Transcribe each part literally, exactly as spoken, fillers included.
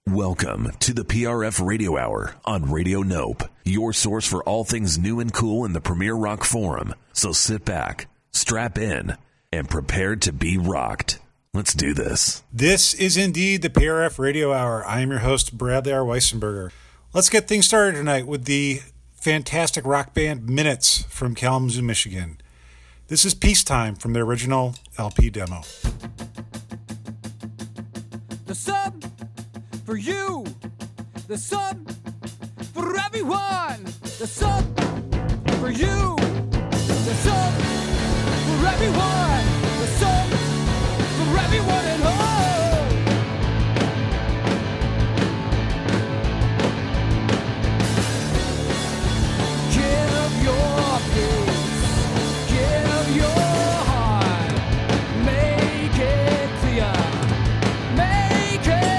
Welcome to the P R F Radio Hour on Radio Nope, your source for all things new and cool in the Premier Rock Forum. So sit back, strap in, and prepare to be rocked. Let's do this. This is indeed the P R F Radio Hour. I am your host, Bradley R. Weissenberger. Let's get things started tonight with the fantastic rock band Minutes from Kalamazoo, Michigan. This is Peacetime from their original L P demo. The sub for you, the sub for everyone, the sub for you, the sub for everyone, the sub for everyone at home. Give your peace, give your heart, make it clear, make it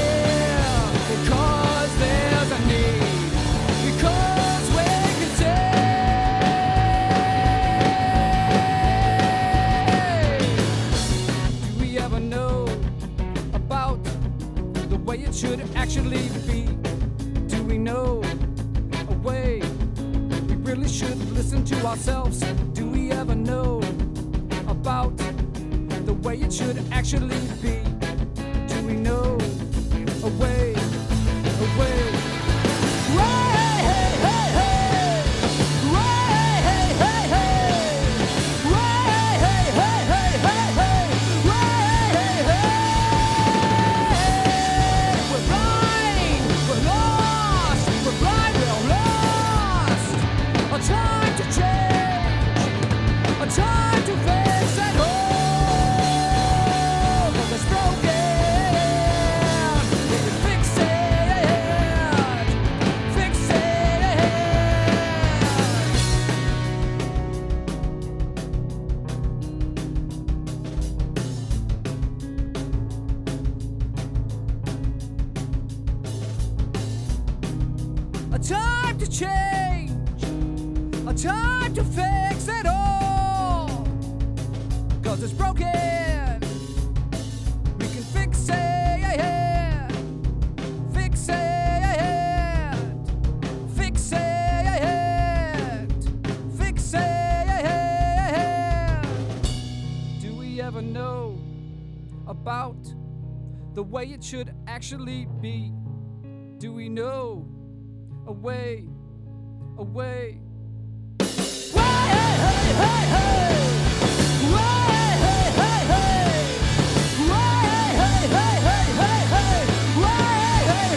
should actually be. Do we know a way we really should listen to ourselves? Do we ever know about the way it should actually be? Do we know a way, a way? Right, hey, hey, hey. Right, hey, hey, hey. Right, hey, hey, hey, hey, hey. Right, hey, hey. A time to change, a time to fix it all. But it's broken, we can fix it, fix it. A time to change, a time to fix it all. Cause it's broken, we can fix it, fix it, fix it, fix it. Do we ever know about the way it should actually be? Do we know a way, a way? Hey, hey, hey! Right, hey, hey, hey! Right, hey, hey, hey, hey, hey! Right, hey,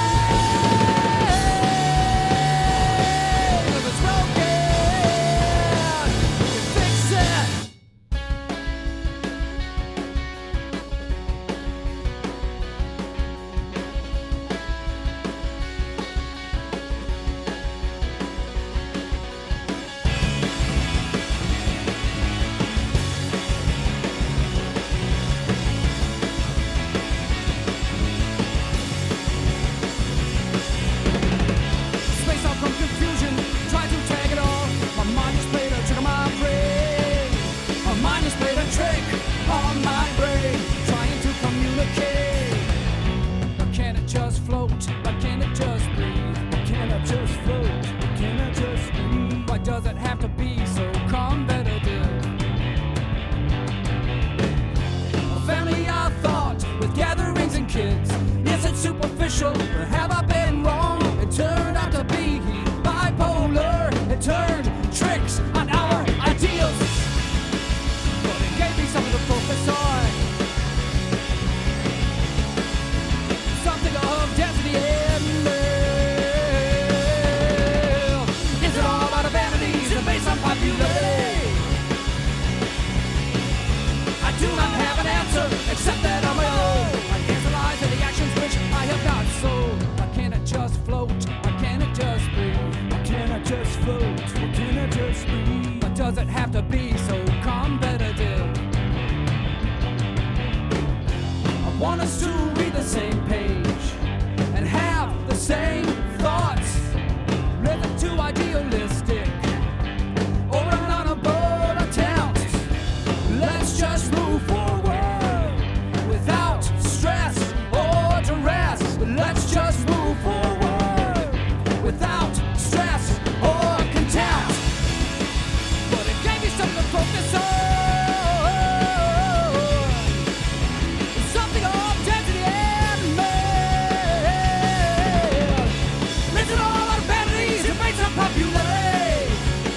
hey! If it's broken, we can fix it! Except that on my own, I analyze the actions which I have not sold. I let's just move forward without stress or contempt. But it gave me something to focus on. Something of density and man. Listen to all our vanities, debates and popularity.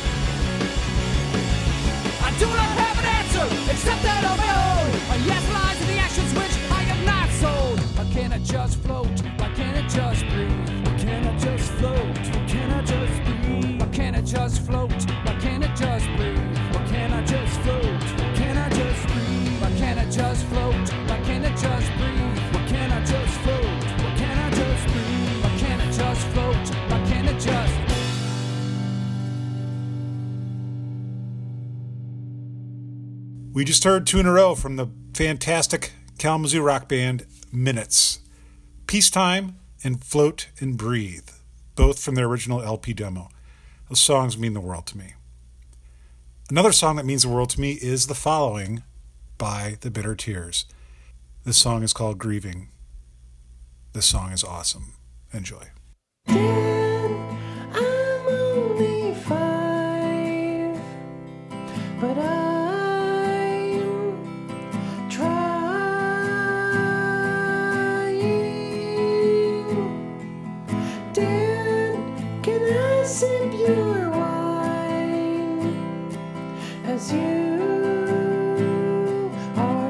I do not have an answer except that of my own. My yes lies in the actions which I have not sold. Why can't I just float? Why can't I just breathe? Why can't I just float? Why can't I just breathe? Why can't I just float? Why can't I just breathe? Why can't I just float? Why can't I just breathe? Why can't I just float? Why can't I just breathe? Why can't I just float? Why can't I just breathe? Why can't I just float? Why can't I just We just heard two in a row from the fantastic Kalamazoo rock band Minutes. Peacetime and Float and Breathe, both from their original L P demo. Those songs mean the world to me. Another song that means the world to me is The Following by The Bitter Tears. This song is called Grieving. This song is awesome. Enjoy. Dad, I'm only five, but I'm trying. Dad, can I sip your wine as you are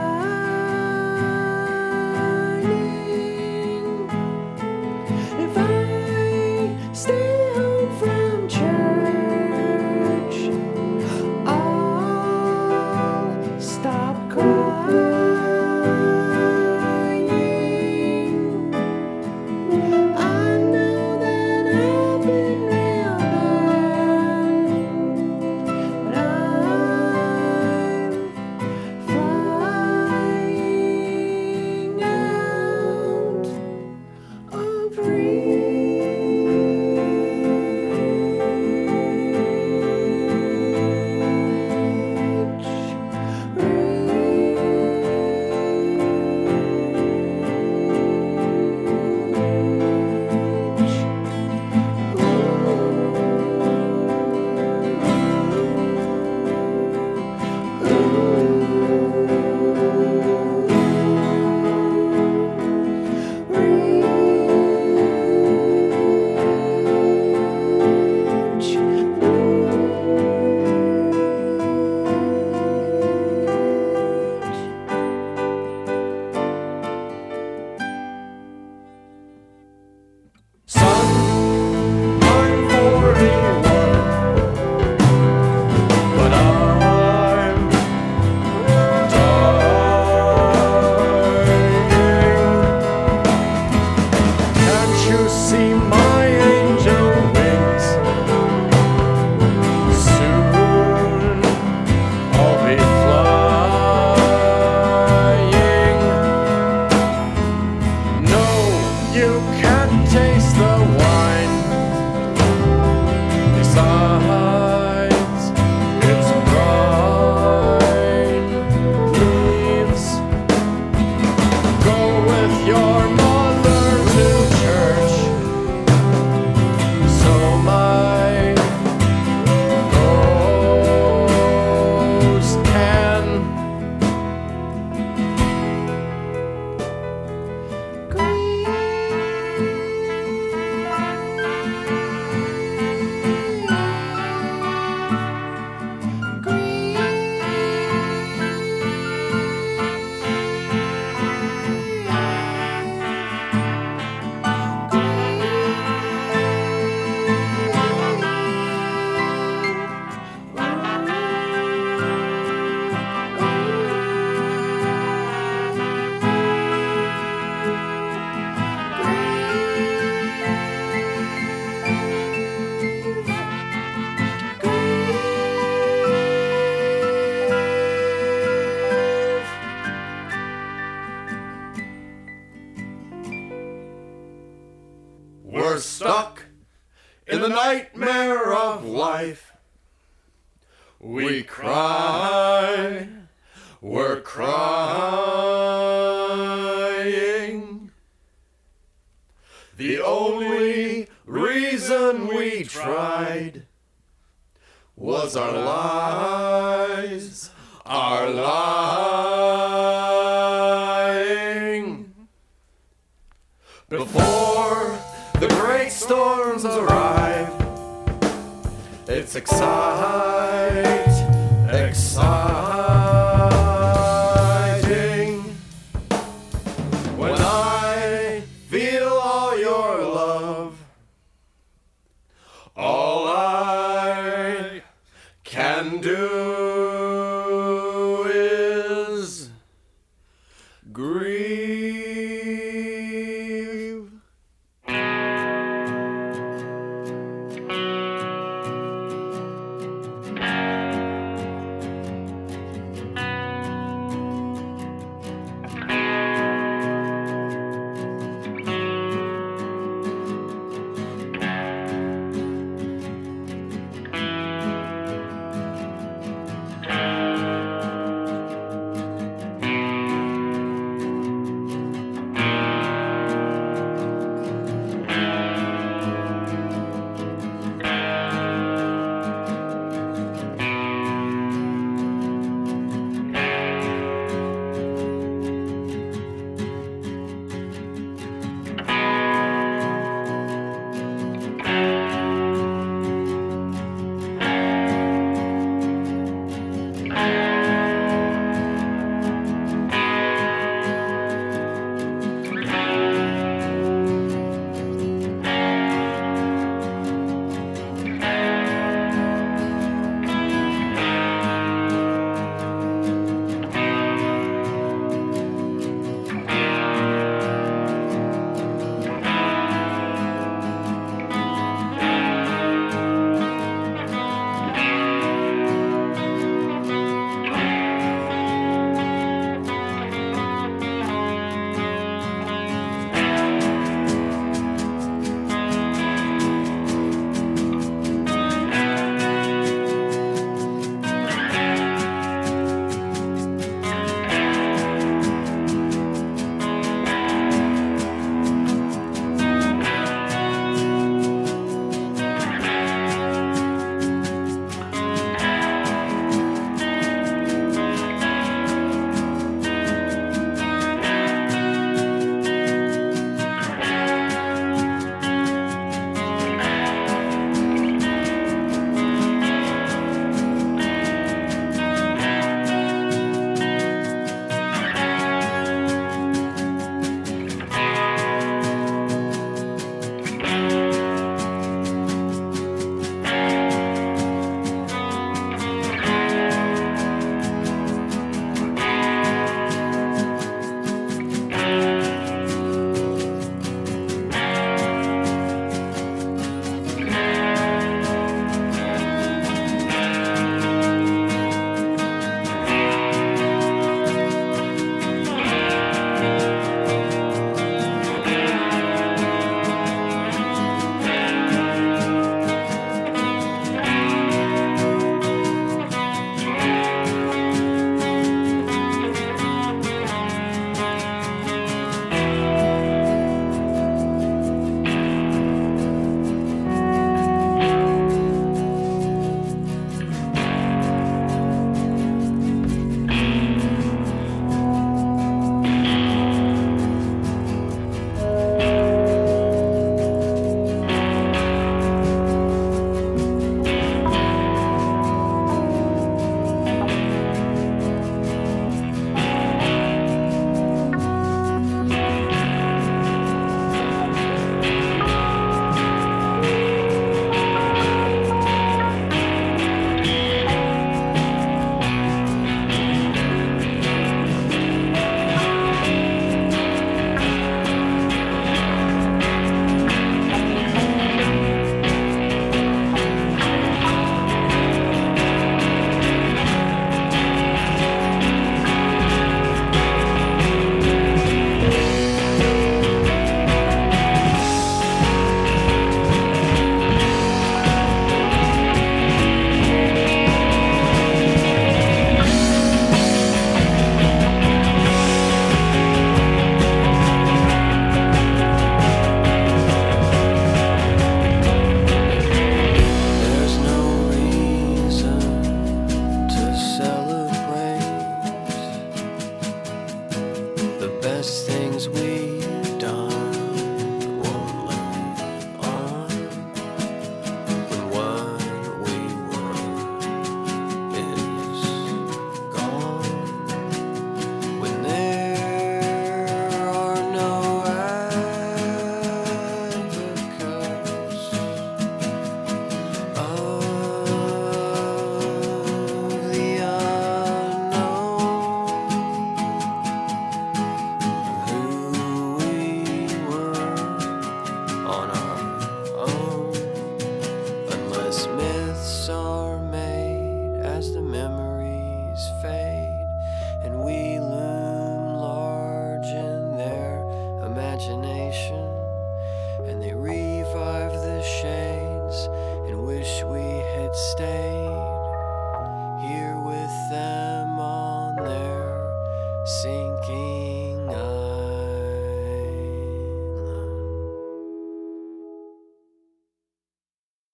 dining? If I stay home from church, I'll stop crying. I know that I've been railed on, but I'm flying out of We're stuck in the nightmare of life. We cry, we're crying. The only reason we tried was our lies, our lying. Before the great storms arrive, it's excite, exciting. When I feel all your love, all I can do is grieve.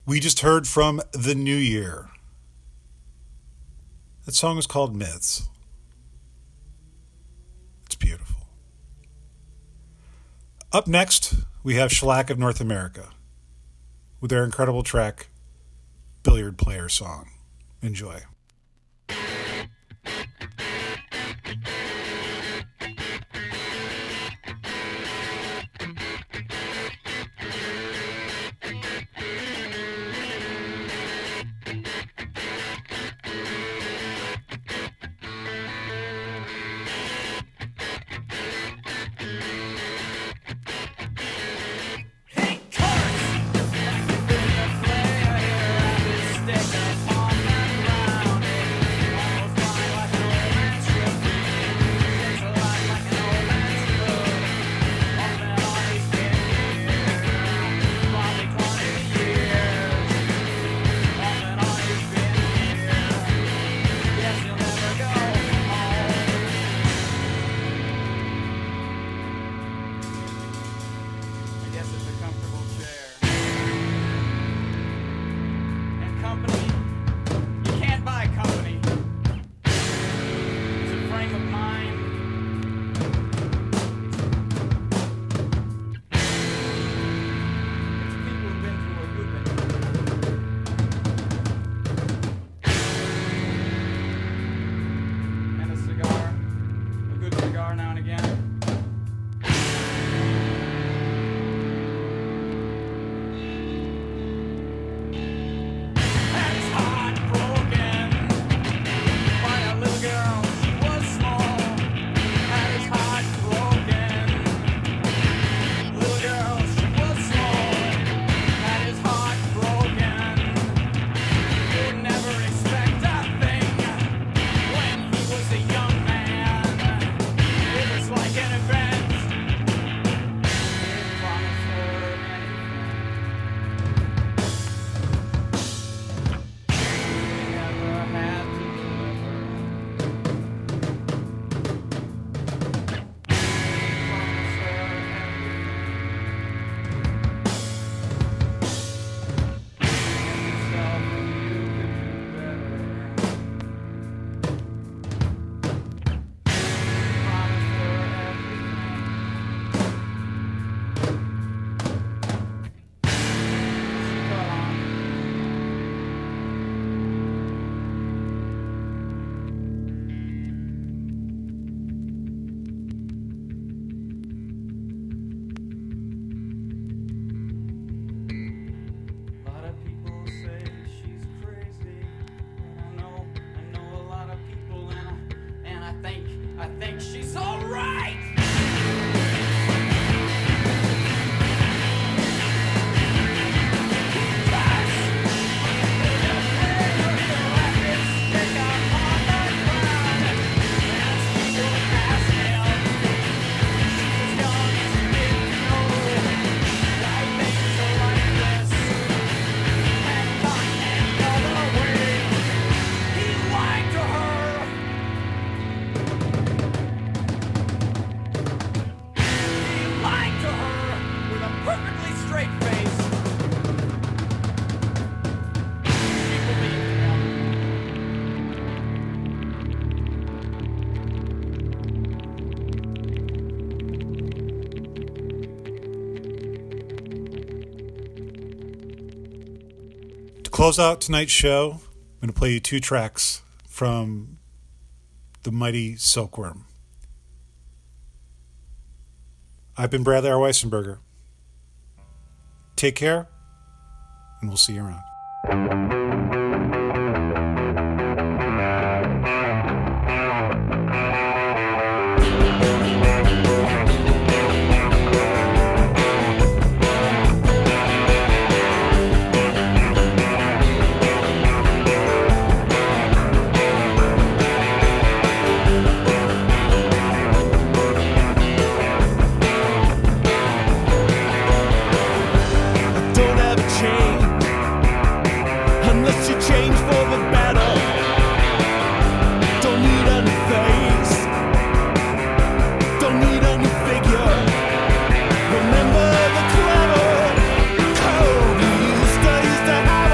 We just heard from The New Year. That song is called Myths. It's beautiful. Up next, we have Shellac of North America with their incredible track, Billiard Player Song. Enjoy. Close out tonight's show, I'm going to play you two tracks from the mighty Silkworm. I've been Bradley R. Weissenberger. Take care, and we'll see you around. Remember the clever code you used to use to have.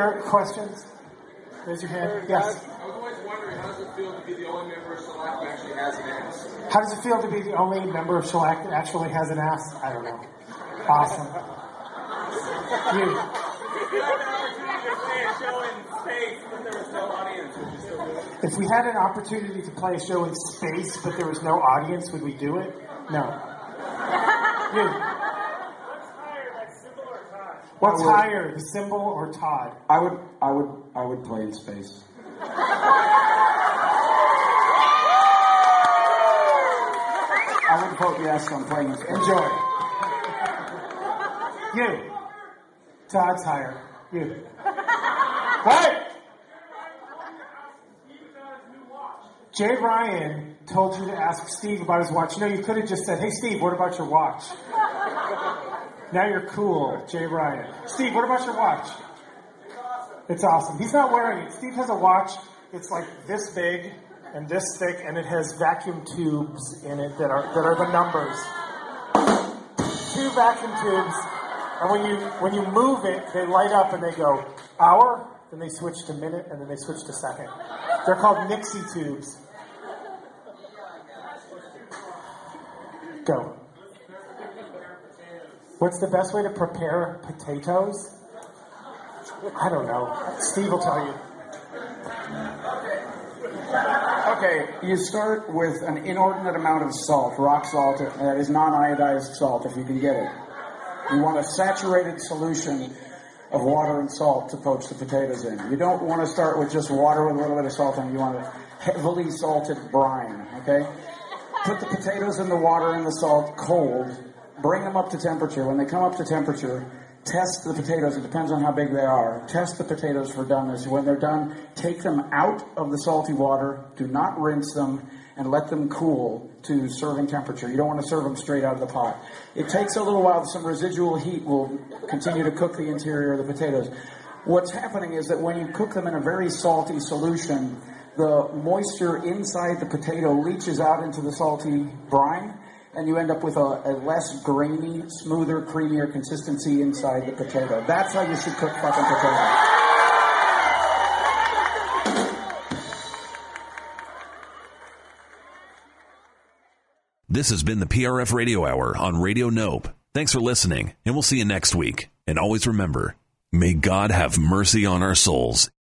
other questions? Raise your hand. Yes. I was always wondering, how does it feel to be the only member of Shellac that actually has an ass? How does it feel to be the only member of Shellac that actually has an ass? I don't know. Awesome. You. If we had an opportunity to play a show in space, but there was no audience, would we do it? No. You. What's would, higher, the symbol or Todd? I would, I would, I would play in space. I would vote yes on playing in space. Enjoy. You. Todd's higher. You. What? Jay Ryan told you to ask Steve about his watch. You know, you could have just said, hey, Steve, what about your watch? Now you're cool, Jay Ryan. Steve, what about your watch? It's awesome. It's awesome. He's not wearing it. Steve has a watch. It's like this big and this thick, and it has vacuum tubes in it that are that are the numbers. Two vacuum tubes, and when you when you move it, they light up and they go hour, then they switch to minute, and then they switch to second. They're called Nixie tubes. Go. What's the best way to prepare potatoes? I don't know. Steve will tell you. Okay, you start with an inordinate amount of salt, rock salt, that is non-iodized salt, if you can get it. You want a saturated solution of water and salt to poach the potatoes in. You don't want to start with just water with a little bit of salt in it. You want a heavily salted brine, okay? Put the potatoes in the water and the salt cold. Bring them up to temperature. When they come up to temperature, test the potatoes. It depends on how big they are. Test the potatoes for doneness. When they're done, take them out of the salty water. Do not rinse them and let them cool to serving temperature. You don't want to serve them straight out of the pot. It takes a little while. Some residual heat will continue to cook the interior of the potatoes. What's happening is that when you cook them in a very salty solution, the moisture inside the potato leaches out into the salty brine, and you end up with a, a less grainy, smoother, creamier consistency inside the potato. That's how you should cook fucking potatoes. This has been the P R F Radio Hour on Radio Nope. Thanks for listening, and we'll see you next week. And always remember, may God have mercy on our souls